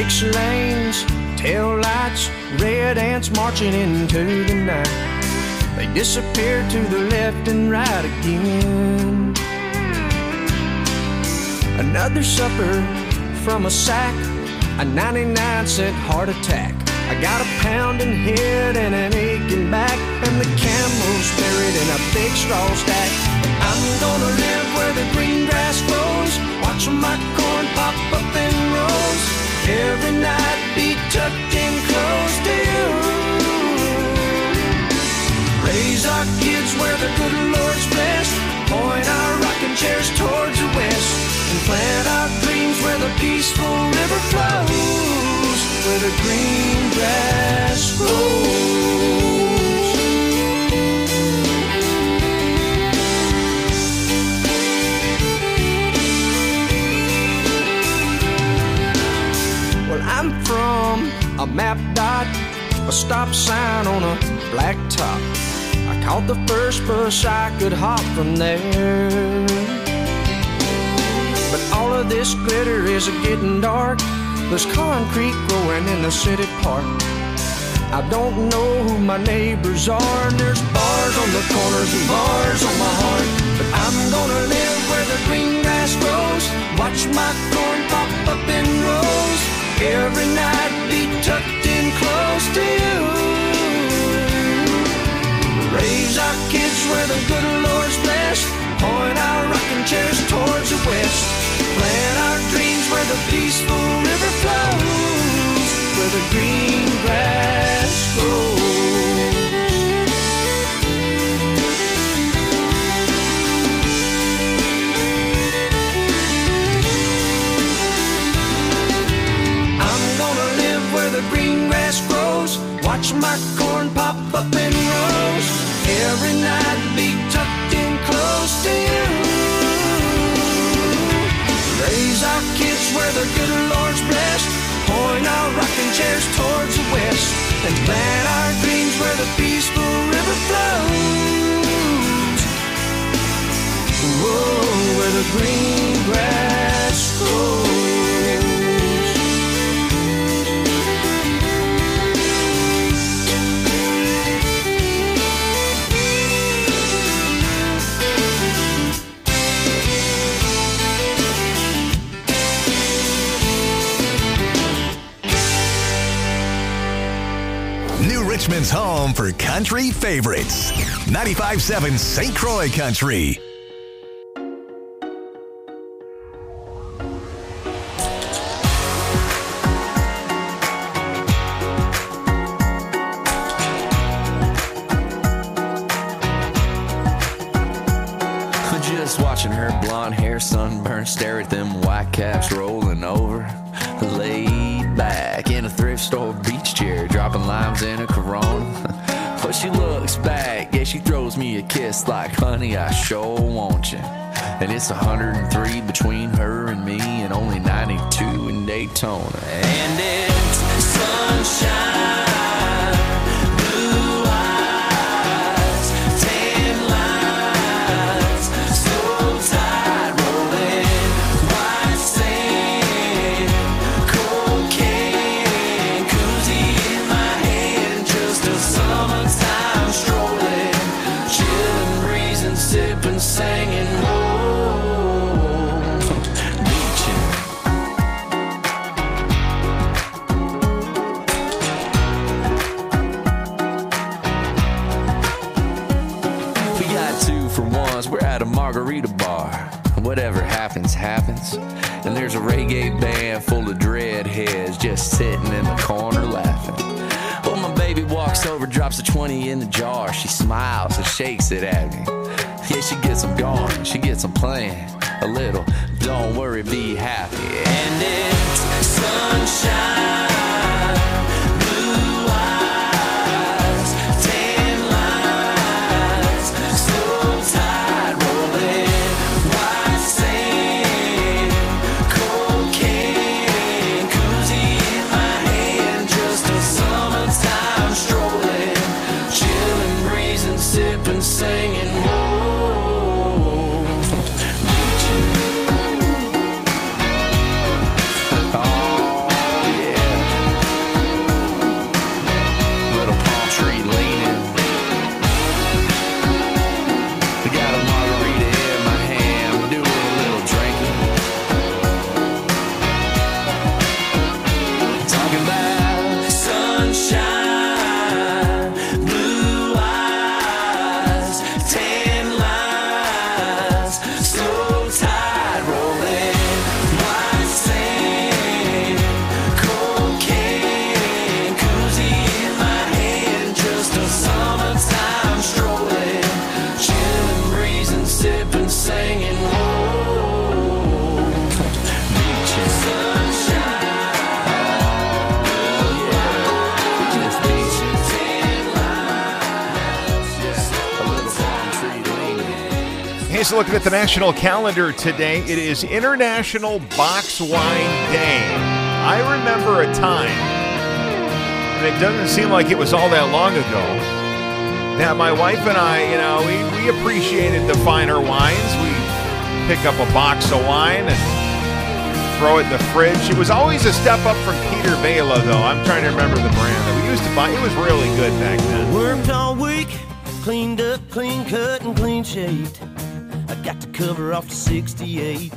6 lanes, tail lights, red ants marching into the night. They disappear to the left and right again. Another supper from a sack, a 99-cent heart attack. I got a pounding head and an aching back, and the camel's buried in a big straw stack. I'm gonna live where the green grass grows, watching my corn pop up in rows. Every night be tucked in close to you. Raise our kids where the good Lord's blessed, point our rocking chairs towards the west, and plant our dreams where the peaceful river flows, where the green grass grows. Well, I'm from a map dot, a stop sign on a black top. I caught the first bus I could hop from there. But all of this glitter is getting dark. There's concrete growing in the city park. I don't know who my neighbors are, and there's bars on the corners and bars on my heart. But I'm gonna live where the green grass grows, watch my corn pop up in rows. Every night be tucked in close to you. Raise our kids where the good Lord's blessed, point our rocking chairs towards the west, plant our dreams where the peaceful river flows, where the green grass grows. I'm gonna live where the green grass grows, watch my corn pop up in rows. Every night be tucked in close to you. Raise our kids where the good Lord's blessed, point our rocking chairs towards the west, and plant our dreams where the peaceful river flows. Whoa, where the green grass grows. Richmond's home for country favorites. 95.7 St. Croix Country. Just watching her blonde hair sunburn, stare at them white caps rolling over. Laid back in a thrift store beach chair, dropping limes in a Corona. But she looks back, yeah, she throws me a kiss like, honey, I sure want you. And it's 103 between her and me, and only 92 in Daytona. And it's sunshine. Singing, oh, beaching. We got 2 for 1s, we're at a margarita bar. Whatever happens, happens. And there's a reggae band full of dreadheads just sitting in the corner laughing. Well, my baby walks over, drops a 20 in the jar. She smiles and shakes it at me. Yeah, she gets them going, she gets them playing a little. Don't worry, be happy. And it's sunshine, blue eyes, tan lines, slow tide rolling, white sand, cocaine, koozie in my hand, just a summertime strolling, chilling, breezing, sipping, singing. guys looking at the national calendar today, it is International Box Wine Day. I remember a time, and it doesn't seem like it was all that long ago, that my wife and I, we appreciated the finer wines. We pick up a box of wine and throw it in the fridge. It was always a step up from Peter Bela, though. I'm trying to remember the brand that we used to buy. It was really good back then. Worked all week, cleaned up, clean cut, and clean shaved. I got the cover off the 68.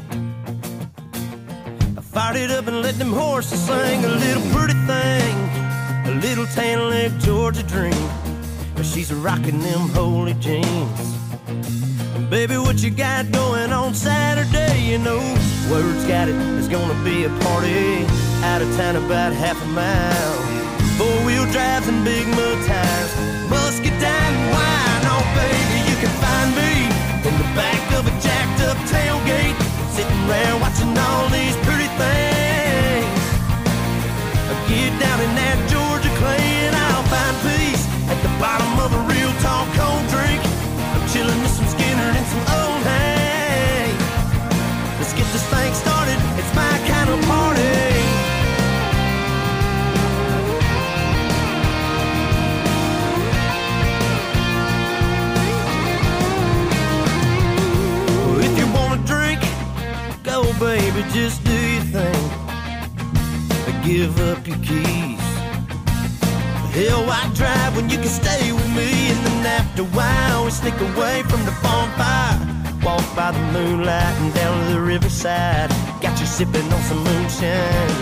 I fired it up and let them horses sing a little pretty thing, a little tan leg Georgia dream. She's rocking them holy jeans. And baby, what you got going on Saturday? Word's got it, there's gonna be a party out of town about half a mile. Four-wheel drives and big mud tires, musket down and wine. Oh baby, you can find me in the back of a jacked up tailgate, sitting around watching all these pretty things. I get down in that Georgia clay and I'll find peace at the bottom of a real tall cold drink. I'm chilling with some Skinner and some old hay. Let's get this thing started, it's my kind of party. If you wanna drink, go baby, just do your thing. Give up your keys. Hell, why drive when you can stay with me? And then after a while, we sneak away from the bonfire, walk by the moonlight and down to the riverside. Got you sipping on some moonshine.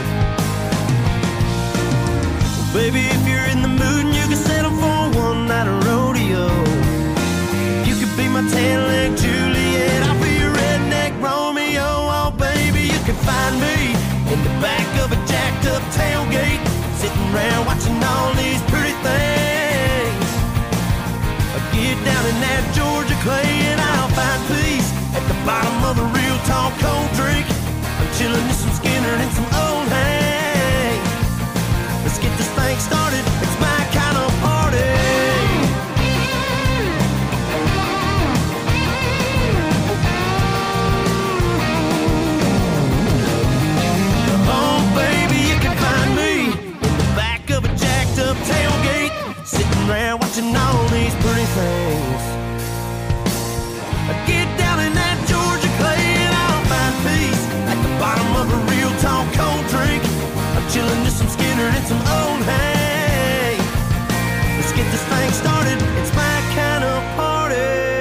Well, baby, if you're in the mood and you can settle for one night of rodeo, you could be my tan-leg Juliet, I'll be your redneck Romeo. Oh, baby, you can find me in the back of a jacked up tailgate, sitting around watching all these pretty things. I get down in that Georgia clay and I'll find peace at the bottom of a real tall cold drink. I'm chilling with some Skinner and some old hay. Let's get this thing started, it's my kind of party. Tailgate, sitting around watching all these pretty things. I get down in that Georgia clay and I'll find peace at the bottom of a real tall cold drink. I'm chilling with some Skinner and some old hay. Let's get this thing started, it's my kind of party.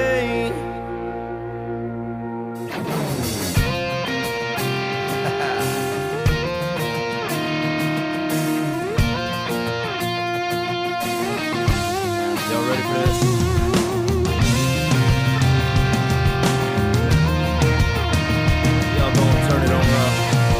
Ready for this? Y'all gonna turn it on up.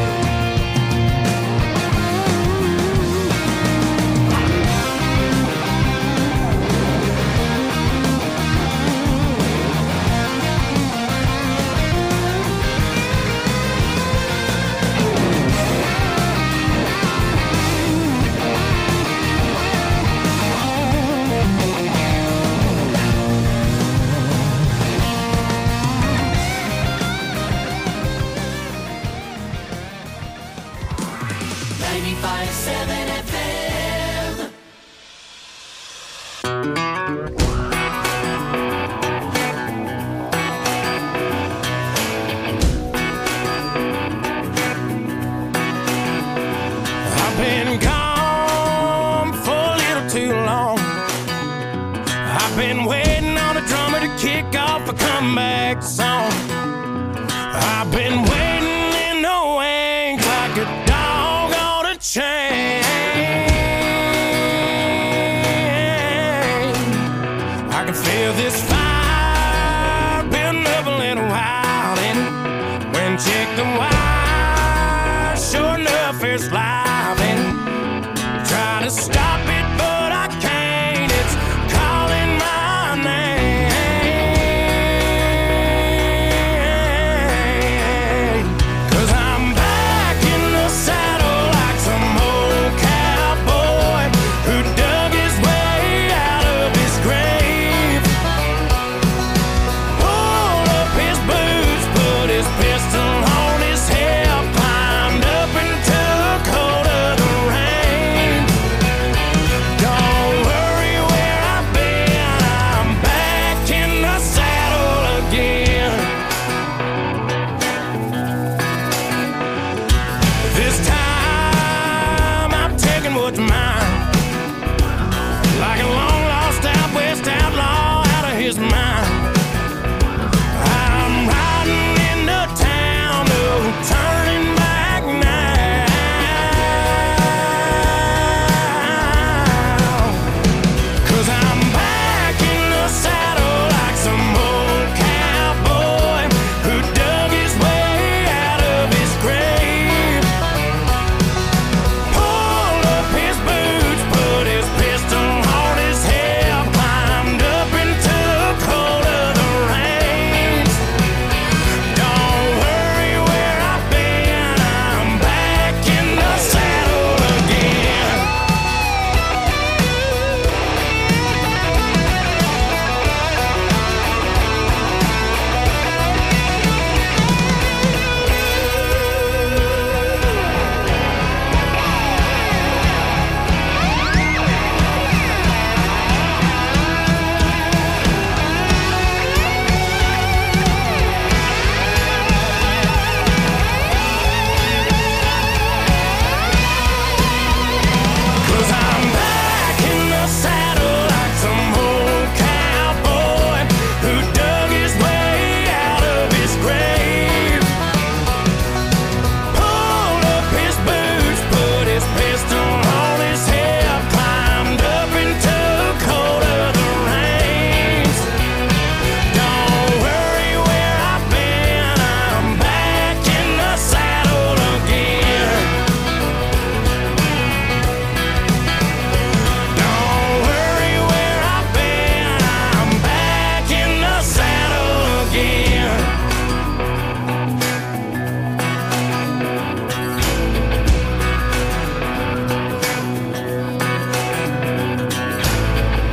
comeback song. I've been waiting in the wings like a dog on a chain. I can feel this fire building up a little while, and when check the wire, sure enough it's live, and trying to stop it but I can't. It's calling my name. 'Cause I'm back in the saddle like some old cowboy who dug his way out of his grave, pulled up his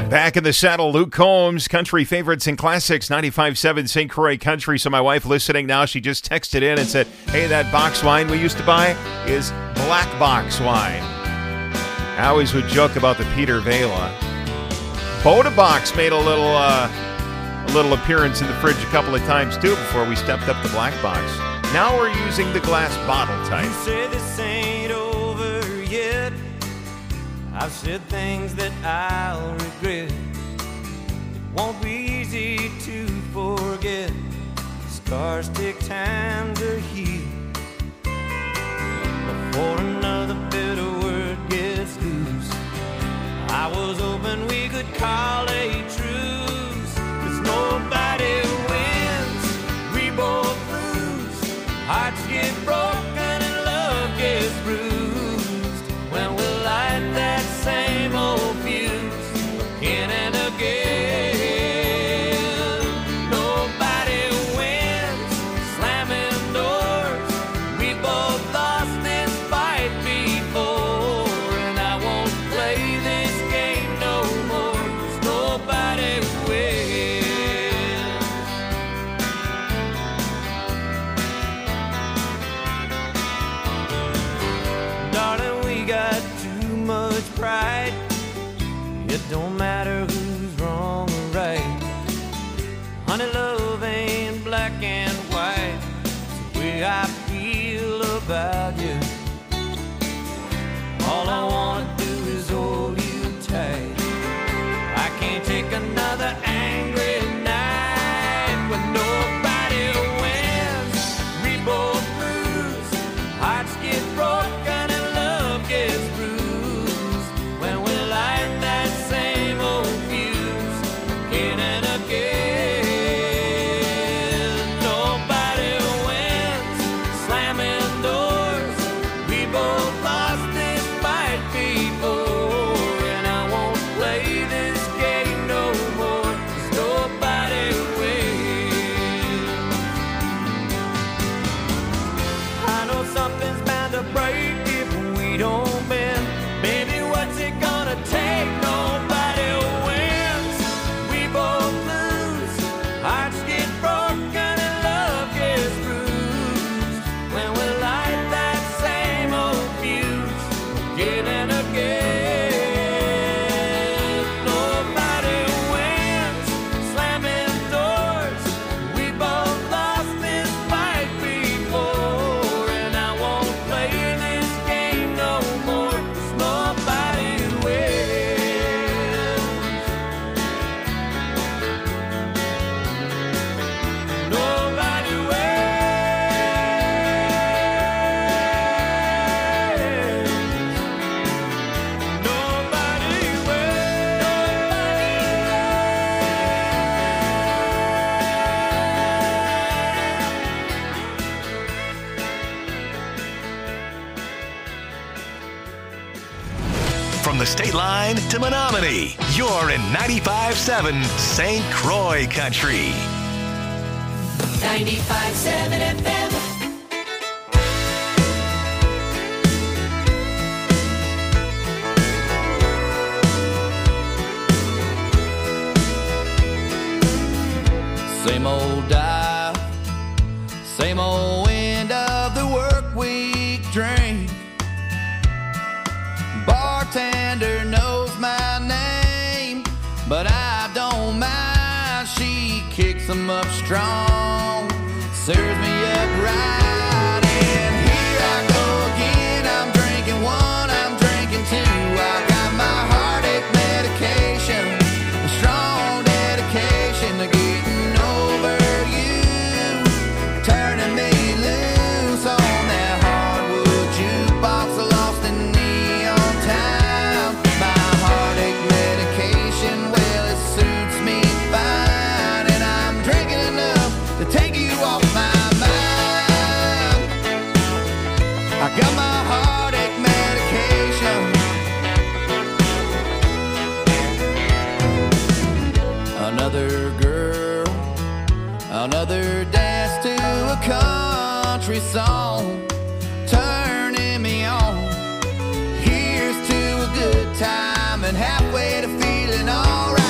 Back in the saddle, Luke Combs, Country Favorites and Classics, 95.7 St. Croix Country. So my wife listening now, she just texted in and said, hey, that box wine we used to buy is black box wine. I always would joke about the Peter Vela. Boda Box made a little appearance in the fridge a couple of times, too, before we stepped up the black box. Now we're using the glass bottle type. You say this ain't over yet. I've said things that I'll regret. It won't be easy to forget. Scars take time to heal. Before another bitter word gets loose, I was hoping we could call a truce. 'Cause nobody wins, we both lose. Hearts get broken and love gets bruised when we light that same old fuse again and again. Nobody wins, slamming doors. We both lost this fight before, and I won't play this game no more. 'Cause nobody wins. Darling, we got too much pride. It don't matter who's wrong or right. Honey, love ain't black and white. It's the way I feel about you. All I wanna do is hold you tight. I can't take another angry night when nobody wins. We both lose. Hearts get broken and love gets bruised when we light that same old fuse again and again. Nobody wins, slamming doors. We both lost this fight before, and I won't play this game no more. 'Cause nobody wins. I know something's bound to break if we don't bend. Baby, what's it gonna take? Nobody wins. We both lose. Hearts get broken and love gets bruised when we light that same old fuse again and again. Nobody wins, slamming doors. We both lost this fight before, and I won't play this game no more. 'Cause nobody wins. Nobody wins. Nobody From the state line to Menominee, you're in 95.7 St. Croix Country. 95.7 FM. Same old dial, same old end of the work week drink. Bartender knows my name, but I don't mind. She kicks 'em up strong, serves me up right, and here I go again. I'm drinking one, I'm drinking two. I got my heartache medication, a strong dedication to getting over you, turning me loose on that hardwood jukebox, lost in neon town. My heartache medication, well, it suits me fine, and I'm drinking enough to take you off my mind. I got my heartache medication. Another girl, another dance to a country song, turning me on. Here's to a good time and halfway to feeling alright.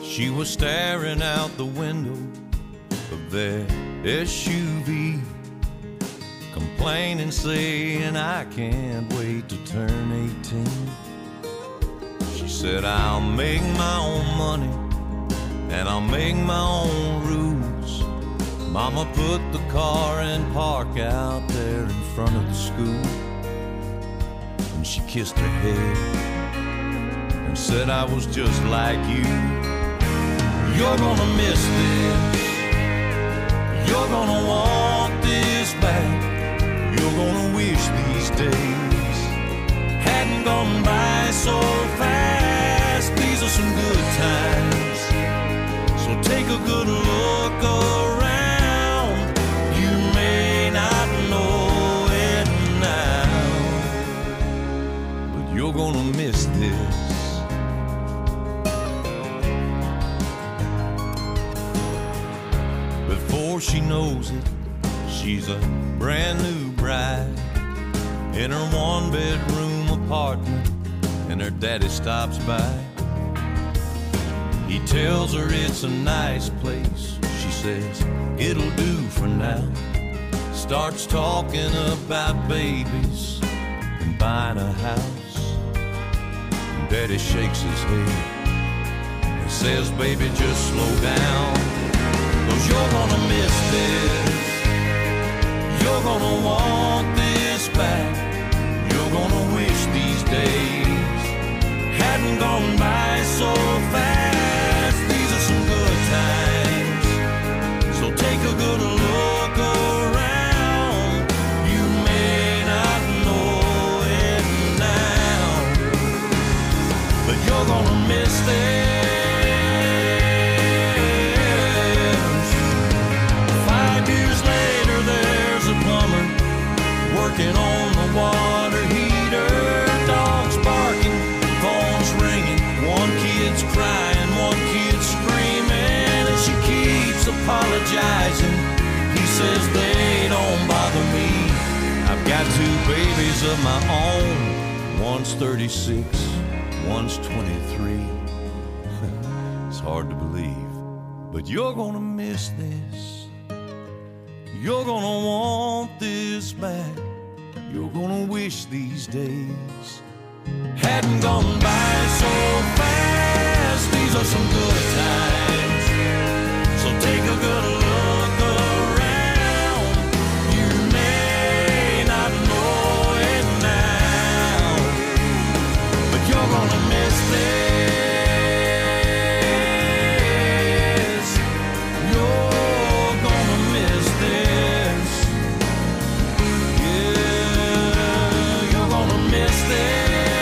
She was staring out the window of their SUV, complaining, saying, I can't wait to turn 18. She said, I'll make my own money and I'll make my own rules. Mama put the car in park out there in front of the school, and she kissed her head and said, I was just like you. You're gonna miss this. You're gonna want this back. You're gonna wish these days hadn't gone by so fast. These are some good times, so take a good look around. You may not know it now, but you're gonna miss this. Before she knows it, she's a brand new bride in her one-bedroom apartment, and her daddy stops by. He tells her it's a nice place. She says, it'll do for now. Starts talking about babies and buying a house. And Daddy shakes his head and says, baby, just slow down, 'cause you're gonna miss this. You're gonna want this back. You're gonna wish these days hadn't gone by so fast. These are some good times, so take a good look around. You may not know it now, but you're gonna miss this. 5 years later, there's a plumber working on the water heater. Dogs barking, phones ringing, one kid's crying, one kid's screaming, and she keeps apologizing. He says, they don't bother me. I've got 2 babies of my own. One's 36, one's 23. It's hard to believe, but you're gonna miss this. You're gonna want this back. You're gonna wish these days hadn't gone by so fast. These are some good times, so take a good look around. You may not know it now, but you're gonna miss this. You're gonna miss this. Yeah, you're gonna miss this.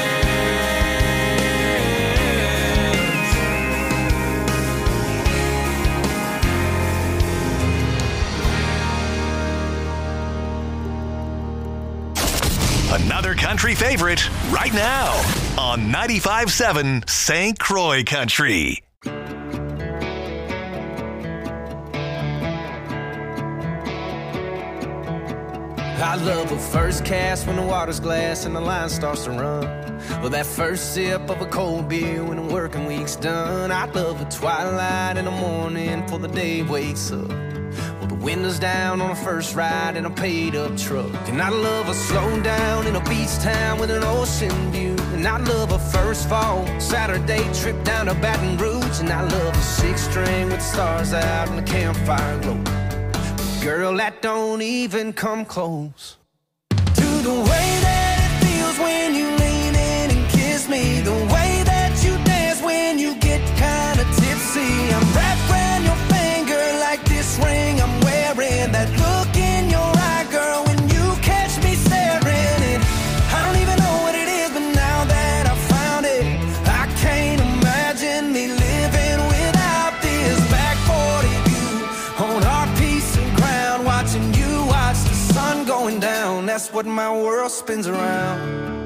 Another country favorite right now on 95.7 St. Croix Country. I love a first cast when the water's glass and the line starts to run. Or that first sip of a cold beer when the working week's done. I love a twilight in the morning before the day wakes up. Well, the windows down on a first ride in a paid-up truck. And I love a slow down in a beach town with an ocean view. And I love a first fall Saturday trip down to Baton Rouge. And I love a 6-string with the stars out and the campfire glow. Girl, that don't even come close to the way that it feels when you lean in and kiss me. The way that you dance when you get kinda tipsy. I'm wrapped around your finger like this ring I'm wearing. That look in your eye, girl, when you catch me staring. And I don't even know what it is, but now that I found it, I can't imagine me living without this. Back 40 view on our piece of ground, watching you watch the sun going down. That's what my world spins around.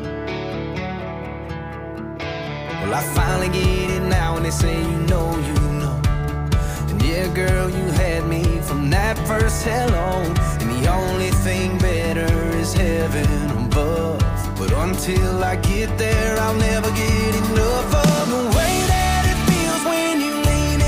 Well, I finally get it now when they say you know. And yeah, girl, you had me from that first hello. And the only thing better is heaven above. But until I get there, I'll never get enough of the way that it feels when you lean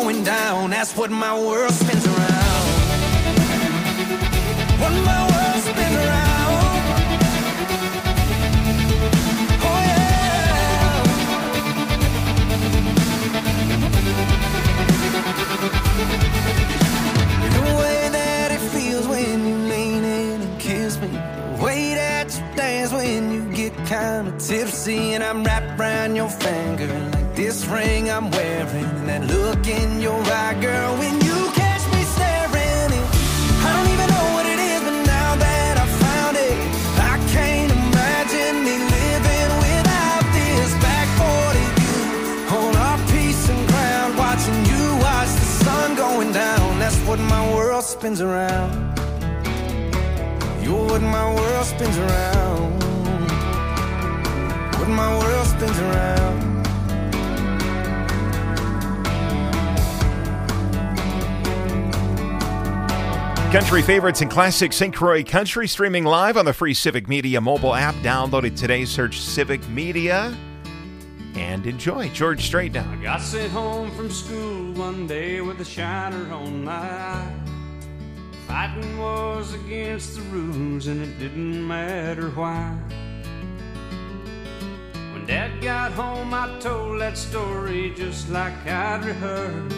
going down, that's what my world spins around. When my world spins around. Oh yeah. The way that it feels when you lean in and kiss me, the way that you dance when you get kinda tipsy, and I'm wrapped around your finger like this ring I'm wearing, and that look in your eye, girl, when you catch me staring. And I don't even know what it is, but now that I found it, I can't imagine me living without this. Back 40 you on our piece of ground, watching you watch the sun going down. That's what my world spins around. You're what my world spins around. What my world spins around. Country favorites and classic St. Croix country streaming live on the free Civic Media mobile app. Download it today. Search Civic Media and enjoy. George Strait now. I got sent home from school one day with a shiner on my eye. Fighting was against the rules and it didn't matter why. When Dad got home I told that story just like I'd rehearsed.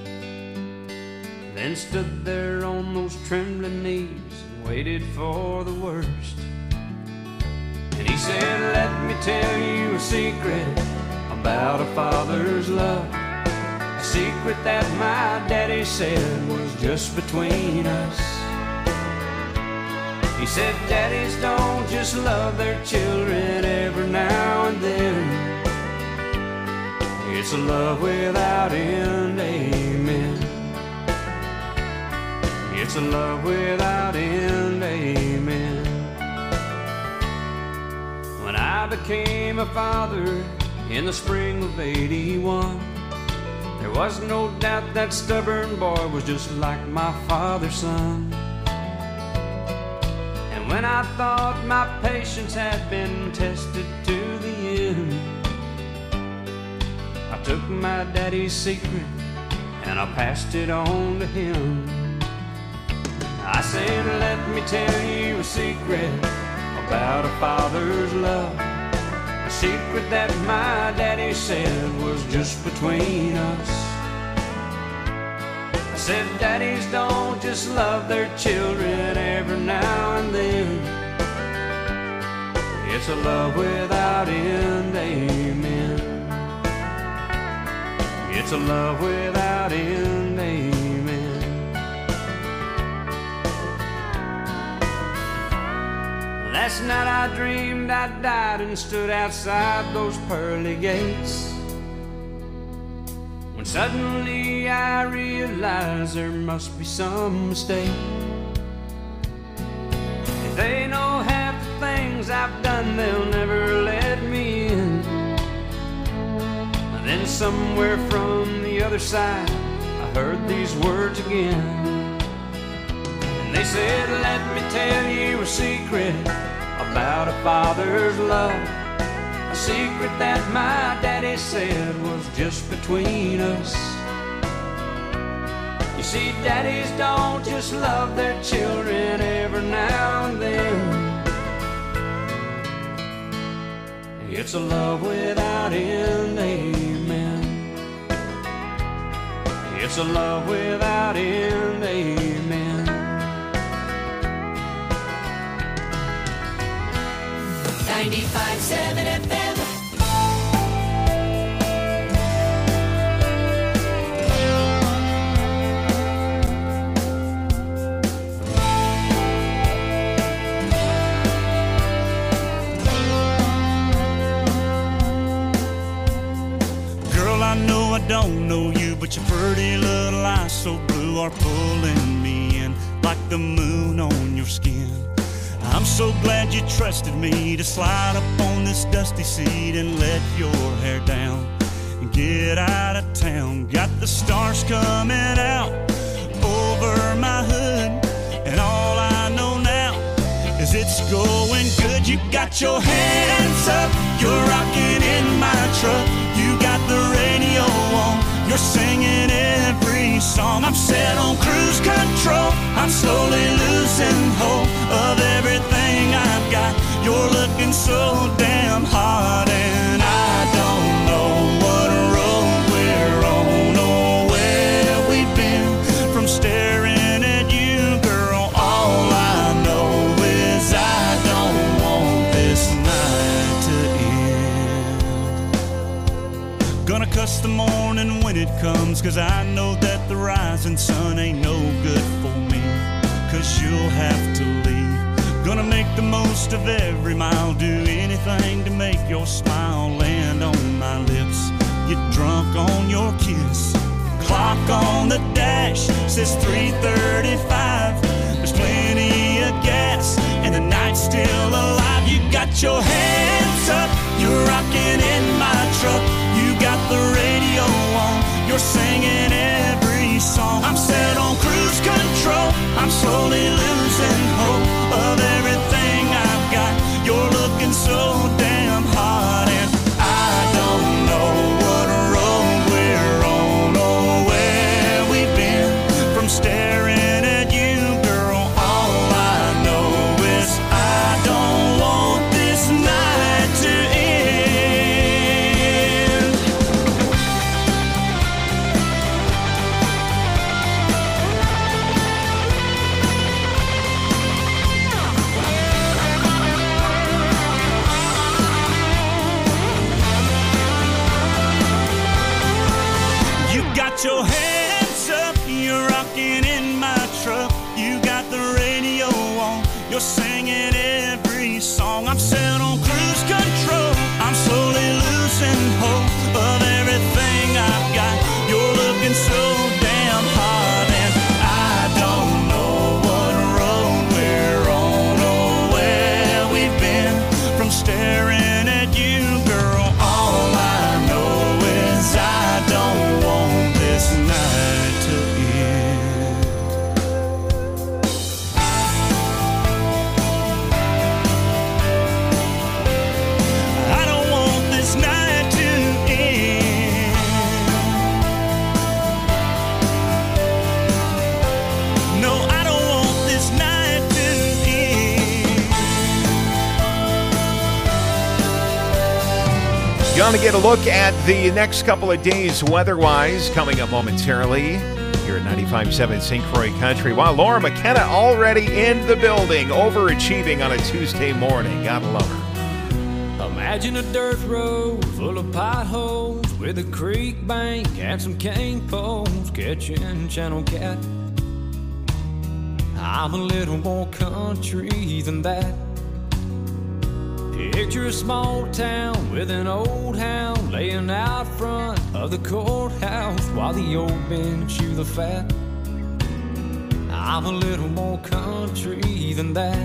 Then stood there on those trembling knees and waited for the worst. And he said, let me tell you a secret about a father's love. A secret that my daddy said was just between us. He said, daddies don't just love their children every now and then. It's a love without end, amen. It's a love without end, amen. When I became a father in the spring of '81, there was no doubt that stubborn boy was just like my father's son. And when I thought my patience had been tested to the end, I took my daddy's secret and I passed it on to him. I said, let me tell you a secret about a father's love. A secret that my daddy said was just between us. I said, daddies don't just love their children every now and then. It's a love without end, amen. It's a love without end, amen. Last night I dreamed I died and stood outside those pearly gates, when suddenly I realized there must be some mistake. If they know half the things I've done, they'll never let me in. And then somewhere from the other side I heard these words again. And they said, let me tell you a secret about a father's love. A secret that my daddy said was just between us. You see, daddies don't just love their children every now and then. It's a love without end, amen. It's a love without end, amen. 95.7 FM. Girl, I know I don't know you, but your pretty little eyes so blue are pulling me in like the moon on your skin. I'm so glad you trusted me to slide up on this dusty seat and let your hair down and get out of town. Got the stars coming out over my hood, and all I know now is it's going good. You got your hands up, you're rocking in my truck. You got the radio on, you're singing every every song. I'm set on cruise control. I'm slowly losing hope of everything I've got. You're looking so damn hot, and I don't know what road we're on or where we've been. From staring at you, girl, all I know is I don't want this night to end. Gonna cuss the morning when it comes, 'cause I know that the rising sun ain't no good for me, 'cause you'll have to leave. Gonna make the most of every mile, do anything to make your smile land on my lips. Get drunk on your kiss. Clock on the dash says 3:35. There's plenty of gas and the night's still alive. You got your hands up, you're rocking in my truck. You got the radio on, you're singing every song. I'm set on cruise control. I'm slowly losing hope of everything I've got. You're looking so damn hot, and I don't know what road we're on or where we've been. From staring at you, girl, all I know is I don't want this night to end. You got your hands up, you're rocking in my truck. You got the radio on, you're singing every song. I'm set on cruise control. I'm slowly losing hope of everything I've got. You're looking so damn hot, and I don't know what road we're on or where we've been. From staring at you, girl, all I know is I don't want this night to end. I don't want this night to end. No, I don't want this night to end. Gonna get a look at the next couple of days weather-wise coming up momentarily here at 95.7 St. Croix Country. Wow, Laura McKenna already in the building, overachieving on a Tuesday morning. Gotta love her. Imagine a dirt road full of potholes with a creek bank and some cane poles catching channel cat. I'm a little more country than that. Picture a small town with an old hound laying out front of the courthouse while the old men chew the fat. I'm a little more country than that.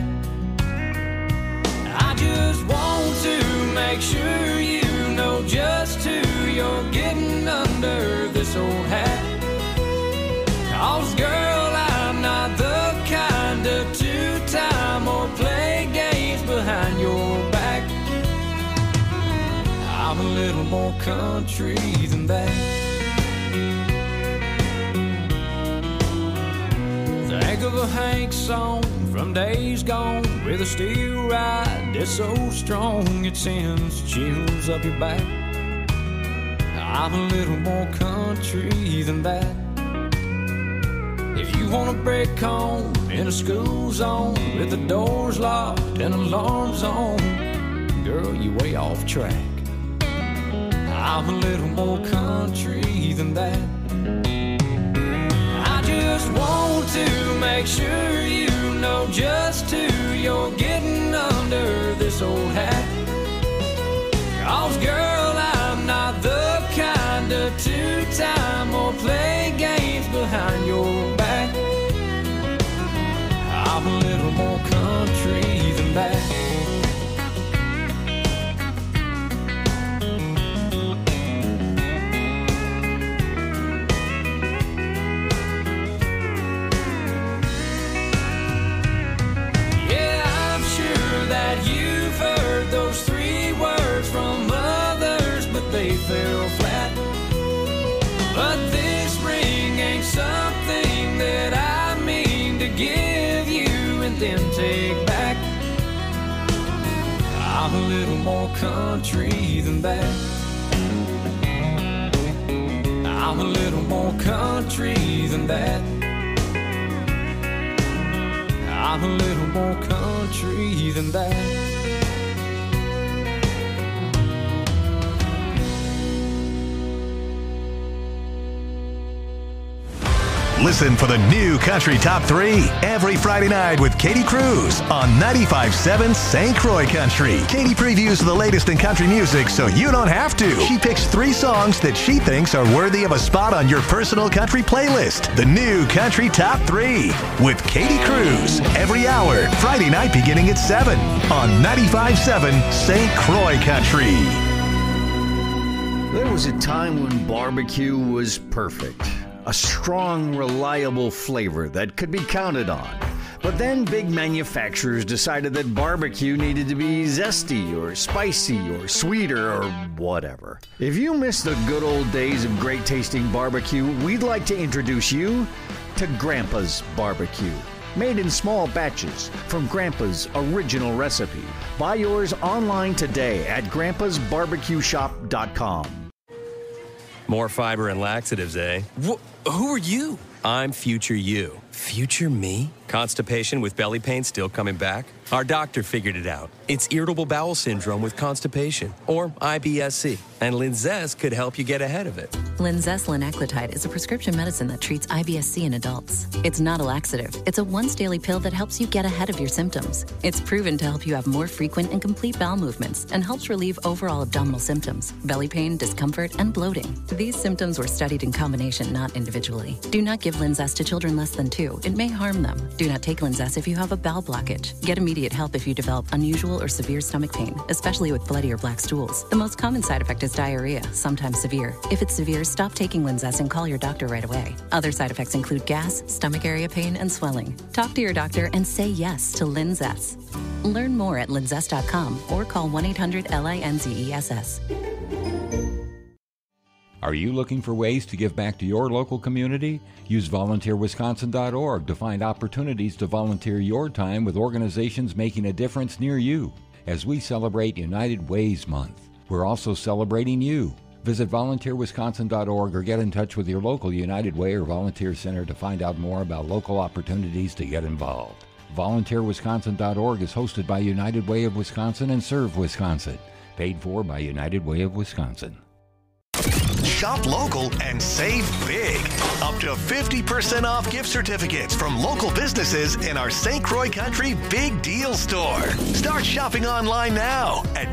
I just want to make sure you know just who you're getting under this old hat. 'Cause girl, I'm not the kind of two-time or play games behind your back. I'm a little more country than that. Think of a Hank song from days gone with a steel ride that's so strong it sends chills up your back. I'm a little more country than that. If you want to break home in a school zone with the doors locked and alarms on, girl, you way off track. I'm a little more country than that. I just want to make sure you know just who you're getting under this old hat. 'Cause girl, I'm not the kind of two-time or play games behind your back. I'm a little more country than that. Yeah, I'm sure that you've heard those three words from other more country than that. I'm a little more country than that. I'm a little more country than that. Listen for the new Country Top 3 every Friday night with Katie Cruz on 95.7 St. Croix Country. Katie previews the latest in country music so you don't have to. She picks 3 songs that she thinks are worthy of a spot on your personal country playlist. The new Country Top 3 with Katie Cruz every hour, Friday night beginning at 7 on 95.7 St. Croix Country. There was a time when barbecue was perfect. A strong, reliable flavor that could be counted on. But then big manufacturers decided that barbecue needed to be zesty or spicy or sweeter or whatever. If you miss the good old days of great tasting barbecue, we'd like to introduce you to Grandpa's Barbecue. Made in small batches from Grandpa's original recipe. Buy yours online today at grandpasbarbecueshop.com. More fiber and laxatives, eh? Who are you? I'm future you. Future me? Constipation with belly pain still coming back? Our doctor figured it out. It's irritable bowel syndrome with constipation, or IBS-C, and Linzess could help you get ahead of it. Linzess linaclotide is a prescription medicine that treats IBS-C in adults. It's not a laxative. It's a once-daily pill that helps you get ahead of your symptoms. It's proven to help you have more frequent and complete bowel movements and helps relieve overall abdominal symptoms, belly pain, discomfort, and bloating. These symptoms were studied in combination, not individually. Do not give Linzess to children less than 2. It may harm them. Do not take Linzess if you have a bowel blockage. Get immediate help if you develop unusual or severe stomach pain, especially with bloody or black stools. The most common side effect is diarrhea, sometimes severe. If it's severe, stop taking Linzess and call your doctor right away. Other side effects include gas, stomach area pain, and swelling. Talk to your doctor and say yes to Linzess. Learn more at linzess.com or call 1-800-LINZESS. Are you looking for ways to give back to your local community? Use volunteerwisconsin.org to find opportunities to volunteer your time with organizations making a difference near you. As we celebrate United Ways Month, we're also celebrating you. Visit volunteerwisconsin.org or get in touch with your local United Way or Volunteer Center to find out more about local opportunities to get involved. VolunteerWisconsin.org is hosted by United Way of Wisconsin and Serve Wisconsin. Paid for by United Way of Wisconsin. Shop local and save big. Up to 50% off gift certificates from local businesses in our St. Croix Country Big Deal Store. Start shopping online now at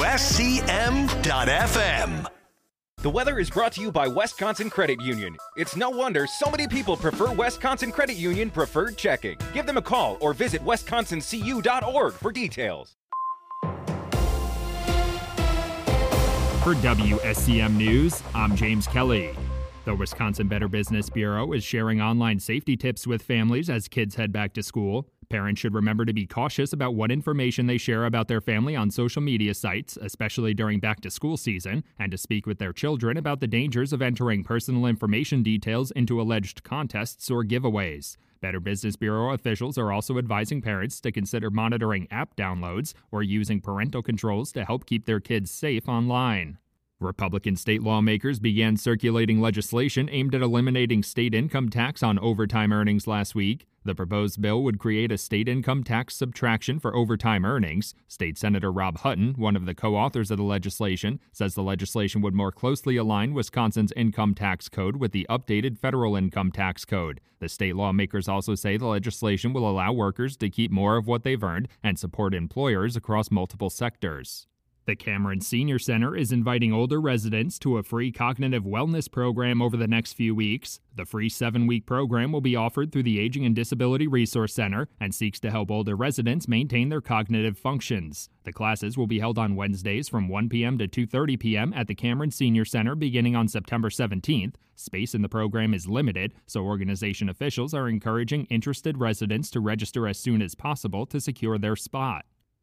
WSCM.FM. The weather is brought to you by Wisconsin Credit Union. It's no wonder so many people prefer Wisconsin Credit Union Preferred Checking. Give them a call or visit wisconsincu.org for details. For WSCM News, I'm James Kelly. The Wisconsin Better Business Bureau is sharing online safety tips with families as kids head back to school. Parents should remember to be cautious about what information they share about their family on social media sites, especially during back-to-school season, and to speak with their children about the dangers of entering personal information details into alleged contests or giveaways. Better Business Bureau officials are also advising parents to consider monitoring app downloads or using parental controls to help keep their kids safe online. Republican state lawmakers began circulating legislation aimed at eliminating state income tax on overtime earnings last week. The proposed bill would create a state income tax subtraction for overtime earnings. State Senator Rob Hutton, one of the co-authors of the legislation, says the legislation would more closely align Wisconsin's income tax code with the updated federal income tax code. The state lawmakers also say the legislation will allow workers to keep more of what they've earned and support employers across multiple sectors. The Cameron Senior Center is inviting older residents to a free cognitive wellness program over the next few weeks. The free 7-week program will be offered through the Aging and Disability Resource Center and seeks to help older residents maintain their cognitive functions. The classes will be held on Wednesdays from 1 p.m. to 2:30 p.m. at the Cameron Senior Center beginning on September 17th. Space in the program is limited, so organization officials are encouraging interested residents to register as soon as possible to secure their spot.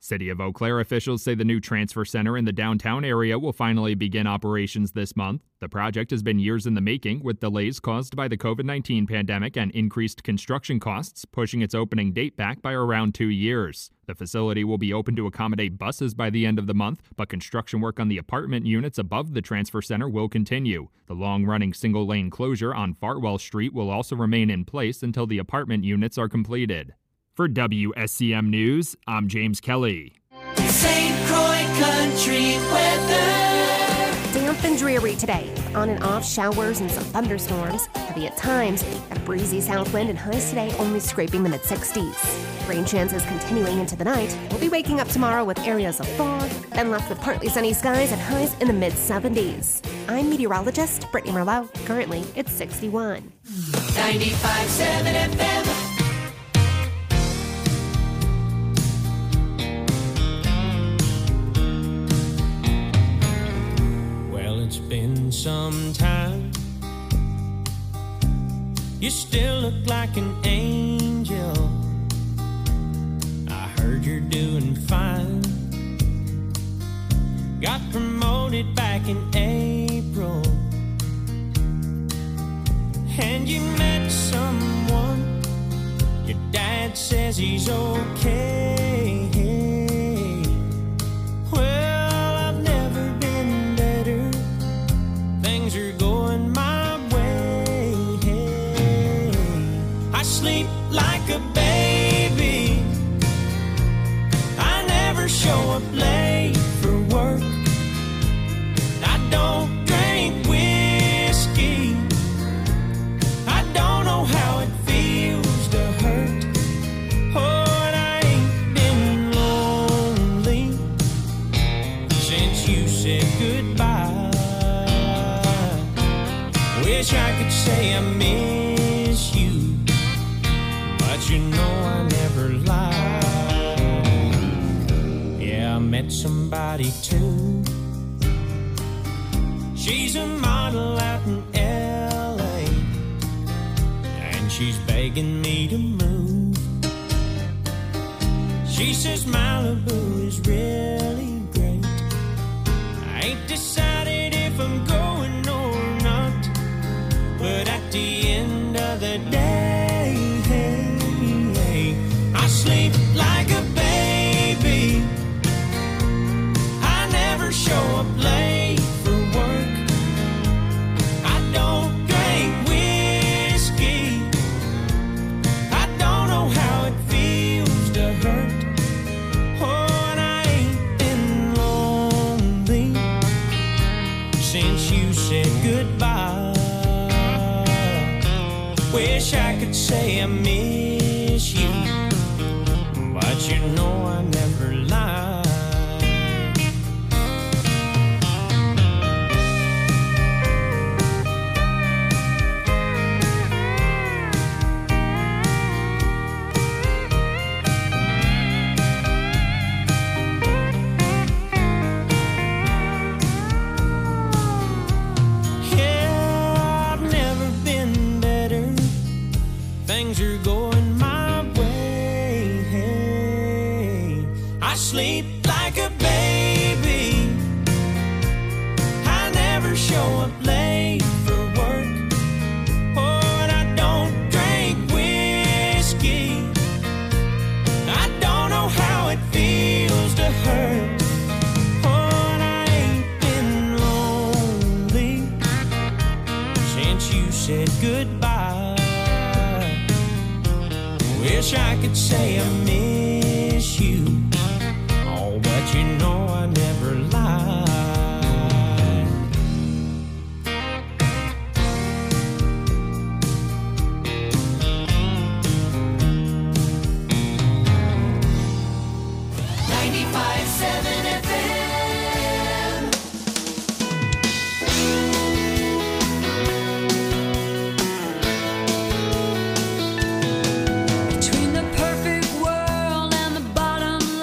City of Eau Claire officials say the new transfer center in the downtown area will finally begin operations this month. The project has been years in the making, with delays caused by the COVID-19 pandemic and increased construction costs, pushing its opening date back by around 2 years. The facility will be open to accommodate buses by the end of the month, but construction work on the apartment units above the transfer center will continue. The long-running single-lane closure on Fartwell Street will also remain in place until the apartment units are completed. For WSCM News, I'm James Kelly. St. Croix Country weather. Damp and dreary today. On and off showers and some thunderstorms. Heavy at times. A breezy south wind and highs today only scraping the mid-60s. Rain chances continuing into the night. We'll be waking up tomorrow with areas of fog, then left with partly sunny skies and highs in the mid-70s. I'm meteorologist Brittany Merlot. Currently, it's 61. 95.7 FM. It's been some time. You still look like an angel. I heard you're doing fine. Got promoted back in April, and you met someone. Your dad says he's okay. Well, I've never been better. Things are going my way. I sleep like a baby. I never show up late for work. I don't drink whiskey. I don't know how it feels to hurt. Oh, and I ain't been lonely since you said goodbye. Wish I could say I miss you, but you know I never lie. Yeah, I met somebody too. She's a model out in LA, and she's begging me to move. She says Malibu is really great. I ain't decided if I'm going or not, but at the end of the day, I sleep like a baby. I never show up late for work. I don't drink whiskey. I don't know how it feels to hurt. Oh, and I ain't been lonely since you said goodbye. Wish I could say I miss you, but you know I never lie. Things are going my way. I sleep like a baby. I never show up late for work. Oh, and I don't drink whiskey. I don't know how it feels to hurt. Oh, and I ain't been lonely since you said goodbye. Wish I could say I miss you, oh, but you know I never lie. Between the perfect world and the bottom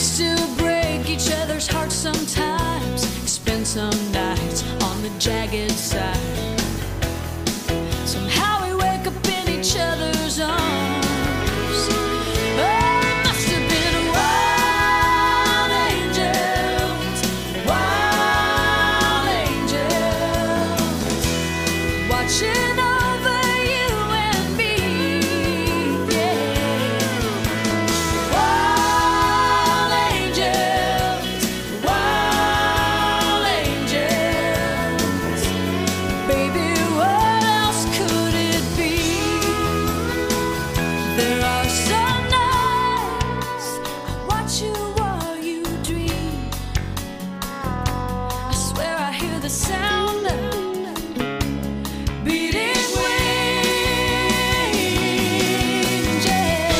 still break each other's hearts sometimes, spend some nights on the jagged side. Somehow we wake up in each other's arms. Oh, it must have been wild angels, watching over you and me. Yeah. Wild angels, baby, what else could it be? There are some nights I watch you while you dream. I swear I hear the sound of beating wings, yeah.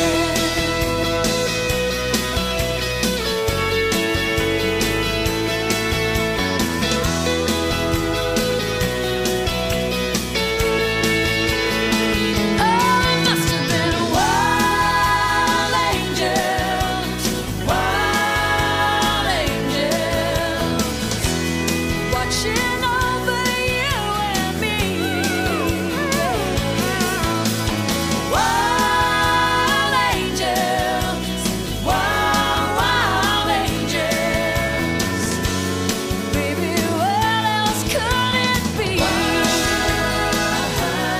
Oh, it must have been wild angels, watching over you and me. Wild angels, baby, what else could it be? Wild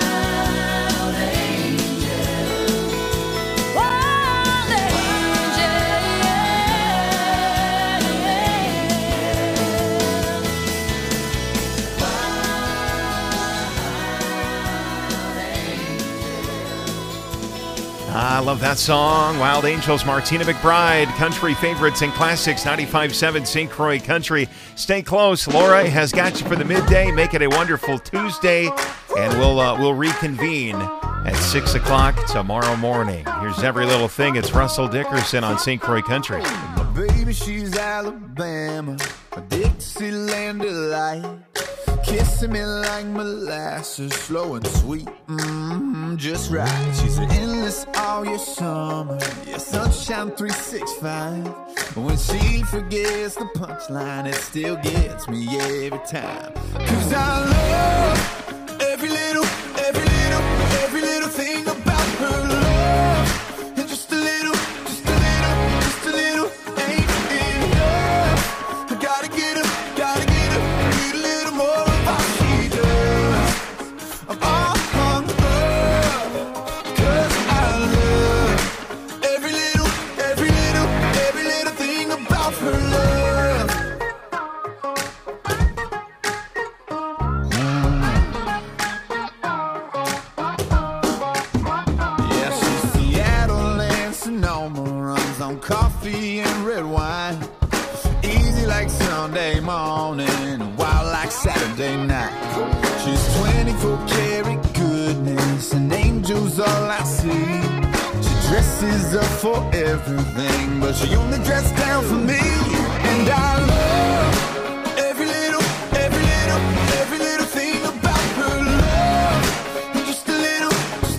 I love that song. Wild Angels, Martina McBride, country favorites and classics, 95.7 St. Croix Country. Stay close. Laura has got you for the midday. Make it a wonderful Tuesday, and we'll reconvene at 6 o'clock tomorrow morning. Here's Every Little Thing. It's Russell Dickerson on St. Croix Country. My baby, she's Alabama, a Dixieland delight. Kissing me like molasses, slow and sweet, just right. She's endless all year summer, yeah, sunshine 365. When she forgets the punchline, it still gets me every time. 'Cause I love every little thing about her love. And just a little ain't enough. I gotta get her, need a little more. Coffee and red wine, easy like Sunday morning, wild like Saturday night. She's 24 karat goodness, and angels all I see. She dresses up for everything, but she only dresses down for me. And I love every little thing about her love. And just a little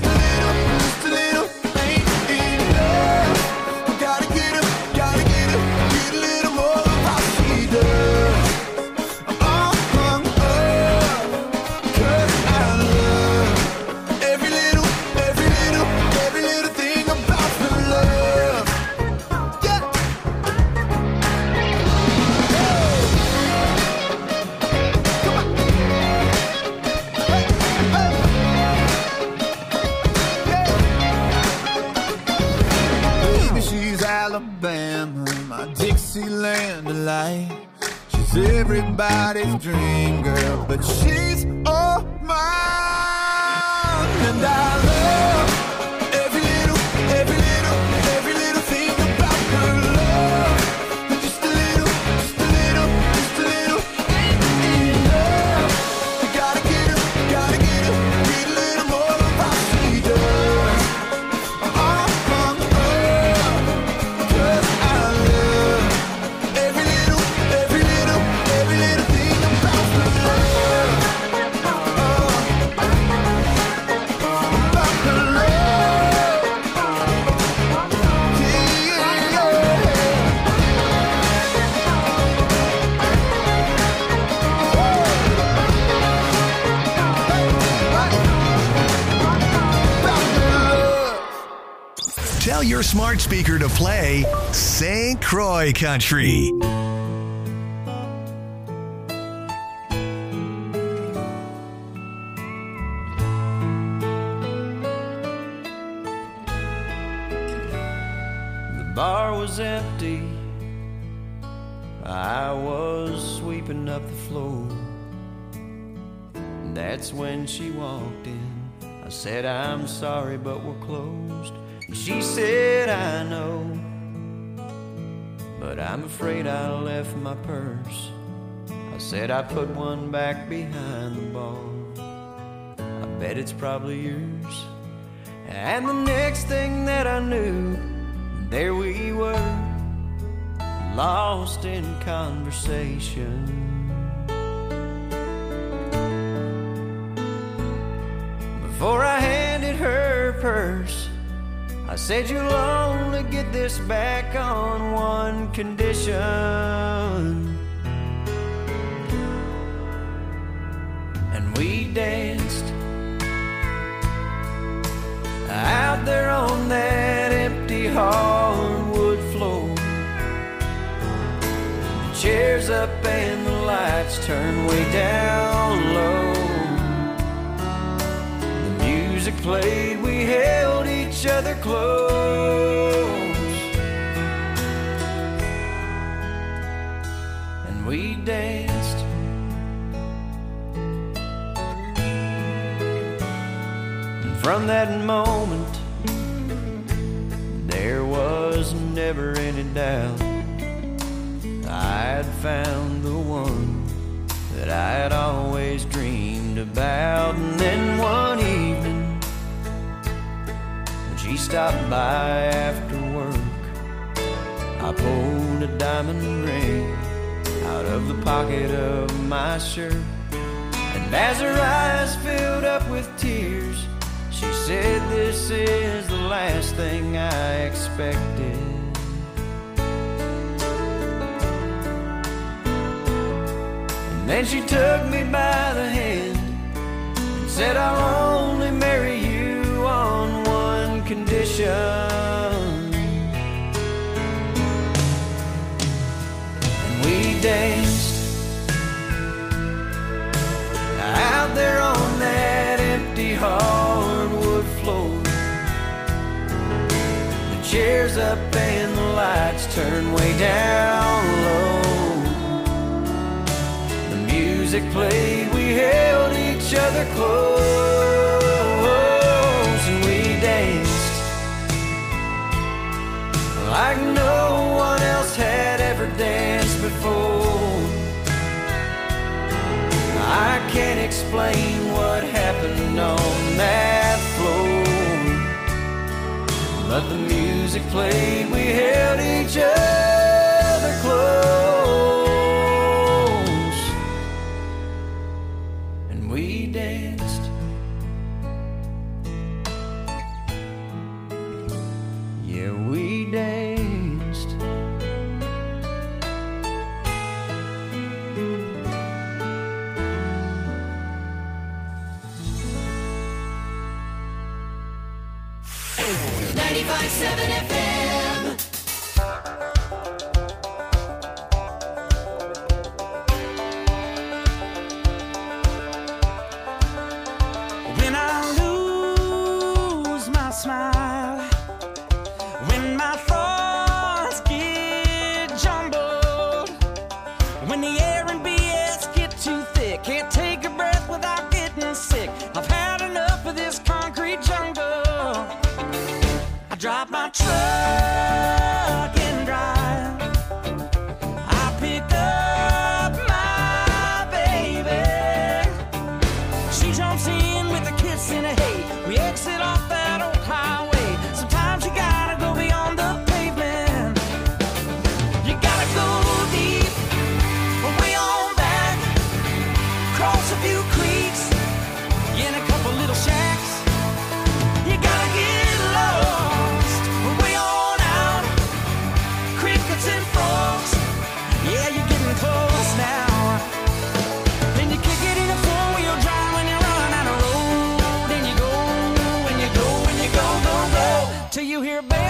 ain't enough. Gotta get her, get a little more of how she does. 'Cause I love every little thing about her love. Yeah. Baby, she's Alabama, my Dixieland delight. She's everybody's dream girl, but she's all mine. And I love every little thing about her love. And just a little ain't enough. I gotta get her, need a little more of how she does. 'Cause I love every little thing about her love. About her love. Tell your smart speaker to play St. Croix Country. The bar was empty. I was sweeping up the floor. And that's when she walked in. I said, I'm sorry, but we're closed. And she said, I know, but I'm afraid I left my purse. I said, I put one back behind the bar. I bet it's probably yours. And the next thing that I knew, there we were, lost in conversation. Before I handed her purse, I said, you'll only get this back on one condition. And we danced out there on that empty hardwood floor. The chairs up and the lights turned way down low. The music played, we held each other close. And we danced. And from that moment, there was never any doubt I'd found the one that I'd always dreamed about. And then one evening, when she stopped by after work, I pulled a diamond ring out of the pocket of my shirt. And as her eyes filled up with tears, she said, this is the last thing I expected. And then she took me by the hand and said, I'll only marry you on one condition. And we danced out there on that empty hardwood floor. The chairs up and the lights turned way down low. The music played, we held each other close. And we danced like no one else had ever danced before. I can't explain what happened on that floor, but the music played, we held each other close. And we danced. Yeah, we danced. 95.7 FM. When I lose my smile, when my thoughts get jumbled, when the air and BS get too thick, can't take a breath without getting sick. I've had enough of this concrete jungle. I drop my truck and drive. I pick up my baby. She jumps in with a kiss and a hey. We exit off that old highway. Sometimes you gotta go beyond the pavement. You gotta go deep, way on back, cross a few creeks, in a couple little shacks. You gotta get lost, way on out.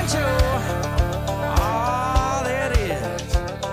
banjo, all it is.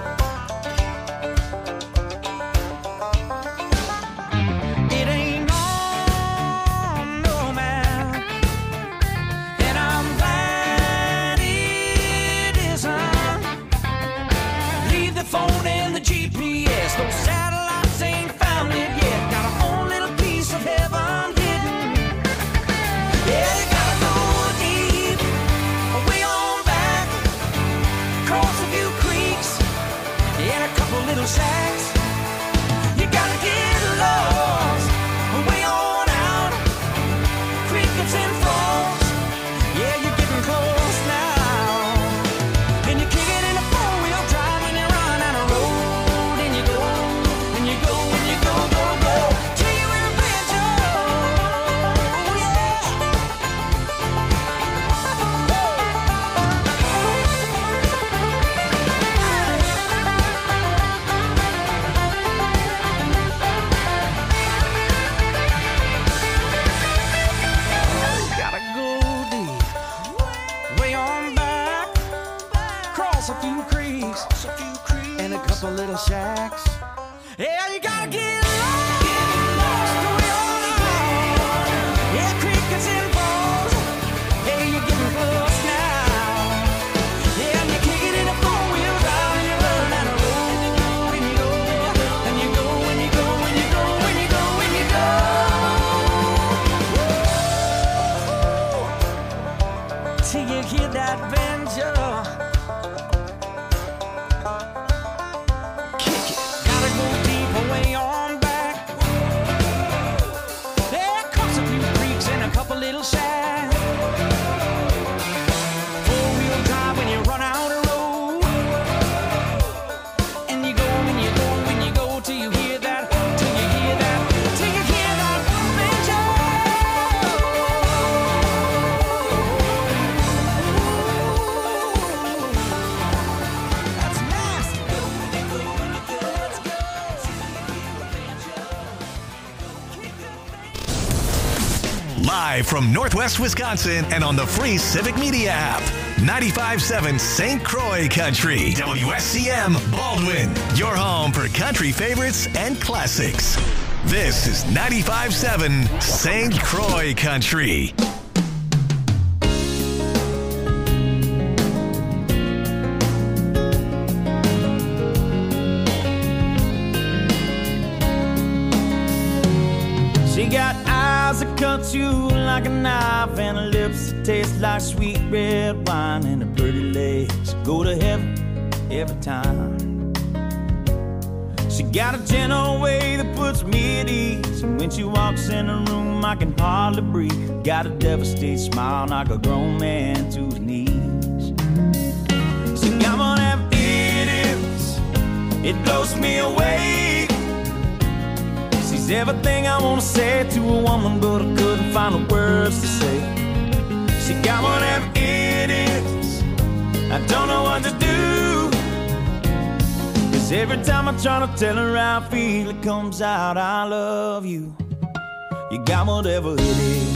It ain't on no man, and I'm glad it isn't. Leave the phone and the GPS, those satellites ain't found it yet. Got our own little piece of heaven hidden. Yeah, you gotta go deep, way on back, cross a few creeks, and a couple little shacks. You gotta get lost, way on out, crickets and frogs. Yeah, you're getting close now. And you kick it in a four-wheel drive and you run down a road, and you go, and you go, and you go, go, go, till you in a banjo. Yeah. Gotta go deep, way on back, cross a few creeks, and a couple little shacks. Yeah, you gotta get lost, way on out. Yeah, crickets and balls. Hey, you're getting close now. Yeah, and you kick it in a four-wheel drive and you run down the road, and you go, and you go, and you go, and you go, and you go, and you go. Till you hear that banjo. Kick it. Gotta go deep, way on back. There comes a few creeks and a couple little shacks. Four-wheel drive when you run out of road. And you go, and you go, and you go till you hear that, till you hear that, till you hear that banjo. That's nasty. Live from Northwest Wisconsin and on the free Civic Media app. 95.7 St. Croix Country. WSCM Baldwin. Your home for country favorites and classics. This is 95.7 St. Croix Country. She got eyes that cut you like a knife, and her lips that taste like sweet red wine, and her pretty legs go to heaven every time. She got a gentle way that puts me at ease, and when she walks in the room I can hardly breathe. Got a devastated smile, knock a grown man to his knees. She got one of them idiots, it blows me away. She's everything I wanna say to a woman, but I couldn't find the words to say. She got one of them idiots, I don't know what to do. 'Cause every time I try to tell her how I feel, it comes out, I love you. You got whatever it is.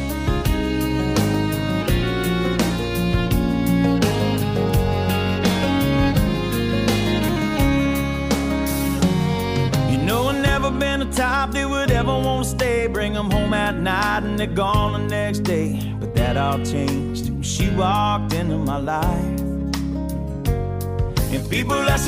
You know I've never been the type that would ever want to stay. Bring them home at night and they're gone the next day. But that all changed when she walked into my life. And people ask